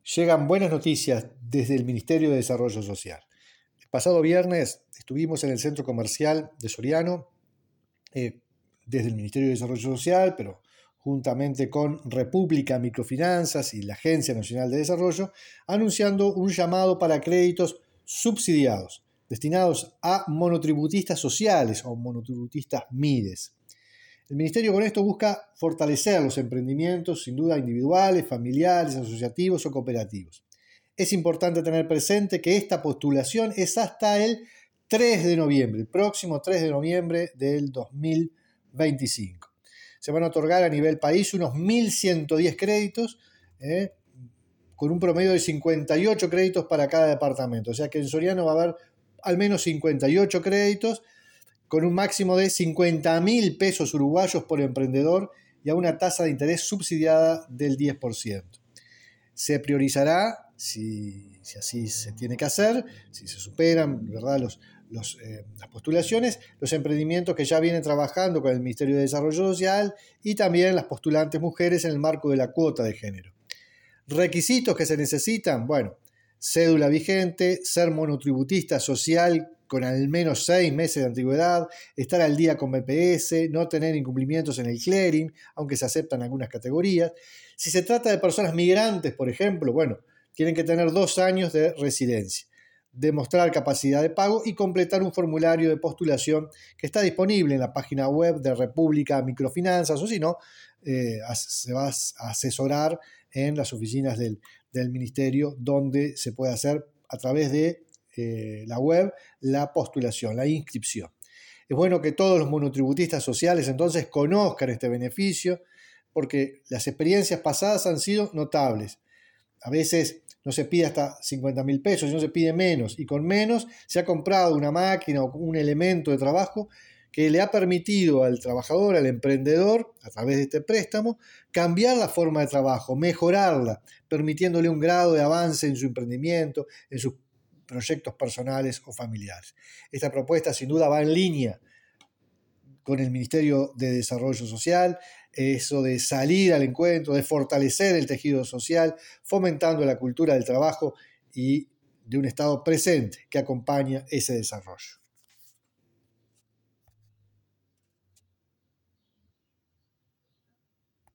Llegan buenas noticias desde el Ministerio de Desarrollo Social. El pasado viernes estuvimos en el centro comercial de Soriano, desde el Ministerio de Desarrollo Social, pero juntamente con República Microfinanzas y la Agencia Nacional de Desarrollo, anunciando un llamado para créditos subsidiados, destinados a monotributistas sociales o monotributistas MIDES. El Ministerio con esto busca fortalecer los emprendimientos, sin duda individuales, familiares, asociativos o cooperativos. Es importante tener presente que esta postulación es hasta el 3 de noviembre, el próximo 3 de noviembre del 2025. Se van a otorgar a nivel país unos 1.110 créditos, con un promedio de 58 créditos para cada departamento. O sea que en Soriano va a haber al menos 58 créditos, con un máximo de 50.000 pesos uruguayos por emprendedor y a una tasa de interés subsidiada del 10%. Se priorizará, si así se tiene que hacer, si se superan, ¿verdad?, las postulaciones, los emprendimientos que ya vienen trabajando con el Ministerio de Desarrollo Social y también las postulantes mujeres en el marco de la cuota de género. Requisitos que se necesitan, bueno, cédula vigente, ser monotributista social con al menos 6 meses de antigüedad, estar al día con BPS, no tener incumplimientos en el clearing, aunque se aceptan algunas categorías. Si se trata de personas migrantes, por ejemplo, bueno, tienen que tener 2 años de residencia, demostrar capacidad de pago y completar un formulario de postulación que está disponible en la página web de República Microfinanzas, o si no, se va a asesorar en las oficinas del Ministerio, donde se puede hacer a través de la web la postulación, la inscripción. Es bueno que todos los monotributistas sociales entonces conozcan este beneficio, porque las experiencias pasadas han sido notables. A veces no se pide hasta 50.000 pesos, no se pide menos, y con menos se ha comprado una máquina o un elemento de trabajo que le ha permitido al trabajador, al emprendedor, a través de este préstamo, cambiar la forma de trabajo, mejorarla, permitiéndole un grado de avance en su emprendimiento, en sus proyectos personales o familiares. Esta propuesta sin duda va en línea con el Ministerio de Desarrollo Social, eso de salir al encuentro, de fortalecer el tejido social, fomentando la cultura del trabajo y de un Estado presente que acompaña ese desarrollo.